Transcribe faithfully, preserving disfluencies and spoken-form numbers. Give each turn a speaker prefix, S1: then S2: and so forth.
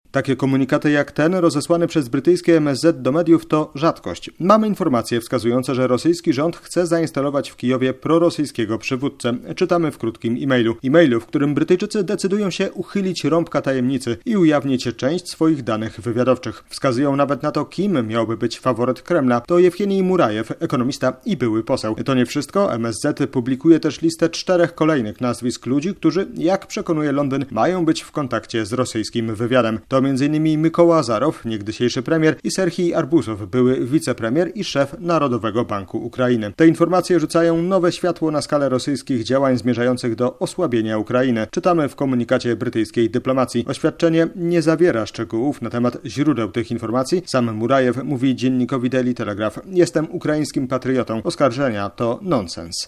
S1: Takie komunikaty jak ten, rozesłany przez brytyjskie M S Z do mediów, to rzadkość. Mamy informacje wskazujące, że rosyjski rząd chce zainstalować w Kijowie prorosyjskiego przywódcę. Czytamy w krótkim e-mailu. E-mailu, w którym Brytyjczycy decydują się uchylić rąbka tajemnicy i ujawnić część swoich danych wywiadowczych. Wskazują nawet na to, kim miałby być faworyt Kremla. To Jewgenij Murajew, ekonomista i były poseł. To nie wszystko. M S Z publikuje też listę czterech kolejnych nazwisk ludzi, którzy, jak przekonuje Londyn, mają być w kontakcie z rosyjskim wywiadem. To między innymi Mykoła Azarow, niegdysiejszy premier, i Serhij Arbuzow, były wicepremier i szef Narodowego Banku Ukrainy. Te informacje rzucają nowe światło na skalę rosyjskich działań zmierzających do osłabienia Ukrainy. Czytamy w komunikacie brytyjskiej dyplomacji. Oświadczenie nie zawiera szczegółów na temat źródeł tych informacji. Sam Murajew mówi dziennikowi Daily Telegraph: "Jestem ukraińskim patriotą. Oskarżenia to nonsens".